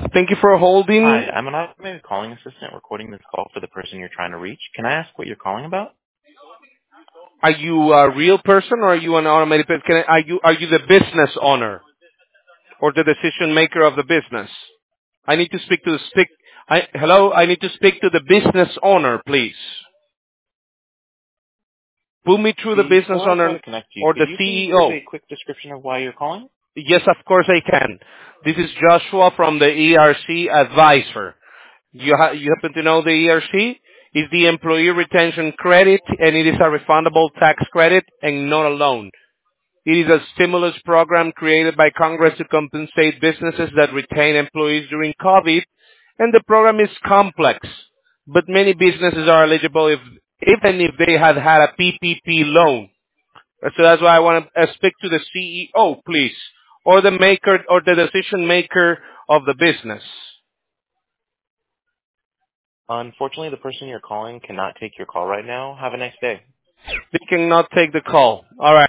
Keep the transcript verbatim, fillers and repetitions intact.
Thank you for Hi, holding. I'm an automated calling assistant recording this call for the person you're trying to reach. Can I ask what you're calling about? Are you a real person or are you an automated person? Can I, are you are you the business owner or the decision maker of the business? I need to speak to the speak. I, hello, I need to speak to the business owner, please. Put me through the business Before I try owner to connect you, or could the you please give C E O. a quick description of why you're calling? Yes, of course I can. This is Joshua from the E R C Advisor. You, ha- you happen to know the E R C? It's the Employee Retention Credit, and it is a refundable tax credit and not a loan. It is a stimulus program created by Congress to compensate businesses that retain employees during COVID, and the program is complex, but many businesses are eligible if, even if they had had a P P P loan. So that's why I want to uh, speak to the C E O, please, or the maker or the decision maker of the business. Unfortunately, the person you're calling cannot take your call right now. Have a nice day. They cannot take the call. All right.